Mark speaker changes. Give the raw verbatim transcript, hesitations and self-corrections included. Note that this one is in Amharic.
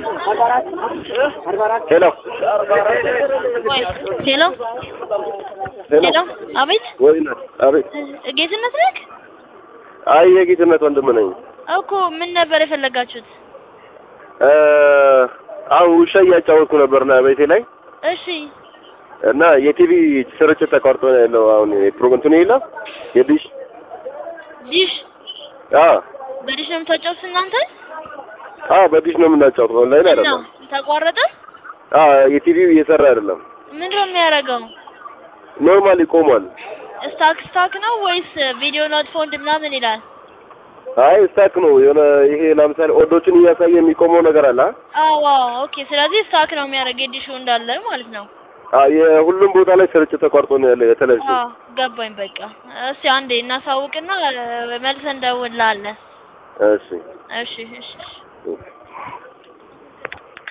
Speaker 1: ሄሎ
Speaker 2: ሄሎ ሄሎ አቤት
Speaker 1: ወይና አቤት
Speaker 2: ጌትነት ነህ?
Speaker 1: አይ የጌትነት ወንድም ነኝ
Speaker 2: እኮ ምን ነበር የፈለጋችሁት?
Speaker 1: እ አው ውሻ እያጫወትኩ ነበርና ቤቴ ላይ
Speaker 2: እሺ
Speaker 1: እና የቲቪ ስርጭት ተቋርጦ ነው ያለው አሁን የፕሮግራም ነው ይላል የዲሽ
Speaker 2: ዲሽ
Speaker 1: አ
Speaker 2: በዲሽ ነው የምታጫውቱት እናንተ?
Speaker 1: አ በዲሽ ነው የምናጫውተው ኦንላይን አይደለም
Speaker 2: ተቋረጠ?
Speaker 1: አ የቲቪው እየሰራ አይደለም
Speaker 2: ምንድነው የሚያደርገው?
Speaker 1: ኖርማሊ ቆሟል
Speaker 2: ስታክ ስታክ ነው ወይስ ቪዲዮ ኖት ፎንድ ምናምን ይላል?
Speaker 1: አይ ስታክ ነው የሆነ ይሄ ለምሳሌ ኦዶችን እያሳየ የሚቆመው ነገር አለ
Speaker 2: አዎ ኦኬ ስለዚህ ስታክ ነው የሚያደርገው ዲሹ እንዳለ ማለት ነው
Speaker 1: አይ የሁሉም ቦታ ላይ ስርጭት ተቋርጦ ነው ያለው የቴሌቪዥን
Speaker 2: አዎ ገባኝ በቃ እስቲ አንዴ እናሳውቅና መልሰን እንደውልልሃለን
Speaker 1: እሺ
Speaker 2: እሺ እሺ